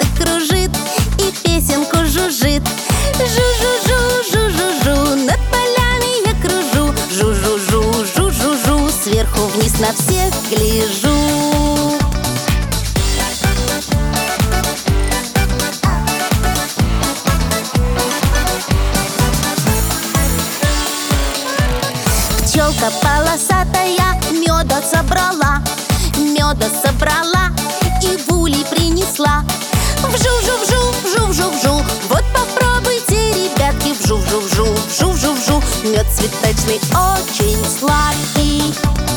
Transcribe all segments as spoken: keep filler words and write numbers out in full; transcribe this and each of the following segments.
и кружит, и песенку жужжит. Жу-жу-жу, жу-жу-жу, над полями я кружу. Жу-жу-жу, жу-жу-жу, сверху вниз на всех гляжу. Пчелка полосатая меда собрала, меда собрала и в улей принесла. Вжу-вжу-вжу, вжу-вжу-вжу, вот попробуйте, ребятки, вжу-вжу-вжу, вжу-вжу-вжу. Мед цветочный очень сладкий.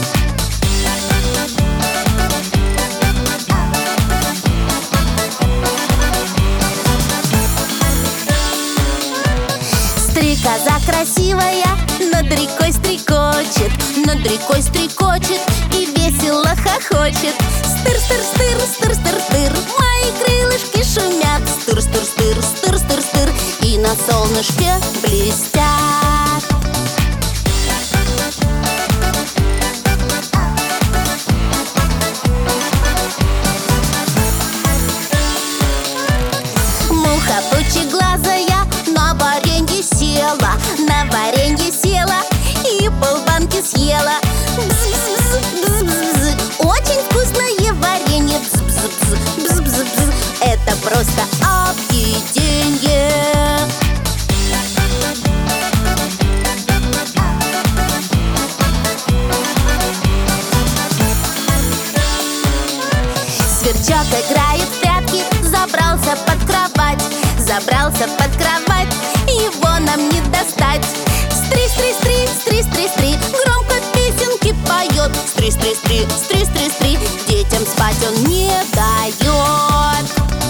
Стрекоза красивая над рекой стрекочет, над рекой стрекочет и весело хохочет. Стыр-стыр-стыр, стыр-стыр-стыр, мои крылышки шумят. Стыр-стыр-стыр, стыр-стыр-стыр, и на солнышке блестят. Муха пучеглазая на варенье села, на варенье села и полбанки съела. Бз-бз-бз, бз-бз-бз, очень вкусное варенье. Бз-бз-бз, бз-бз-бз, это просто объеденье. Сверчок играет в прятки, забрался под кровать, забрался под кровать, его нам не достать. Стри-стри-стри, стри-стри-стри, громко песенки поет. Стри-стри-стри, стри-стри-стри, детям спать он не дает.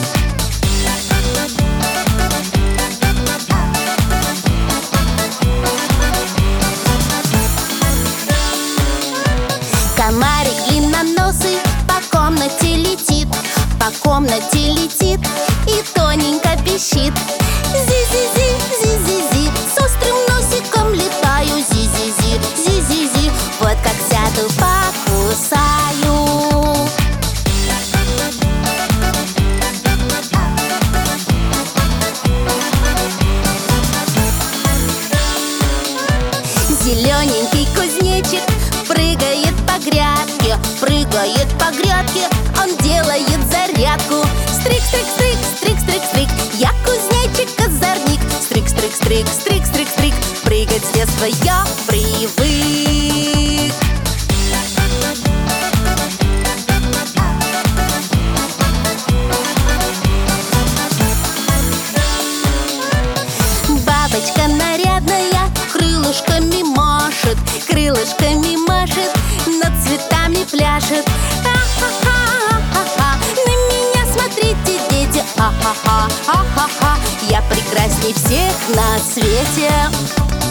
Комарик длинноносый по комнате летит, по комнате летит и тоненько пищит. Зи-зи-зи, зи-зи-зи, с острым носиком летаю. Зи-зи-зи, зи-зи-зи, вот как сяду, покусаю. Зелененький кузнечик прыгает по грядке, прыгает по грядке, он делает зарядку. Стрик-стрик-стрик, стрик-стрик-стрик, я кузнечик-озорник. Стрик-стрик-стрик, стрик-стрик-стрик, прыгать с детства я привык. Бабочка нарядная крылышками машет, крылышками машет, над цветами пляшет. А-ха-ха-ха-ха, на меня смотрите, дети, а-ха-ха-ха-ха-ха, я прекрасней всех на свете.